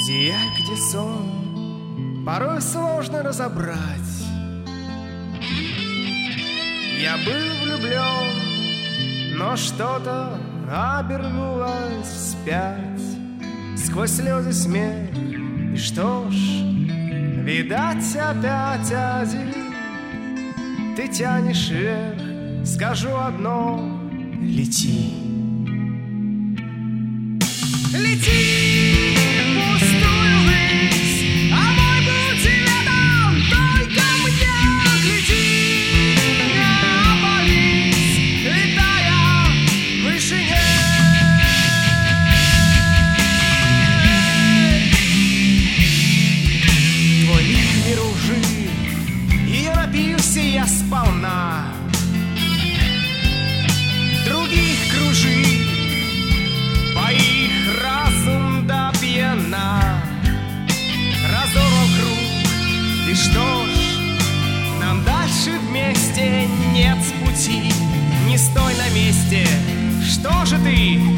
Где я, где сон, порой сложно разобрать. Я был влюблен, но что-то обернулось вспять. Сквозь слезы смех, и что ж, видать опять один. Ты тянешь вверх, скажу одно: лети. Лети в пустую высь, а мой путь рядом, только мне гляди, не опались, летая в вышине. Твой мир лжи, и я напился я сполна. Других кружи, поих разум до пьяна. Разорвал круг, и что ж, нам дальше вместе нет пути. Не стой на месте, что же ты?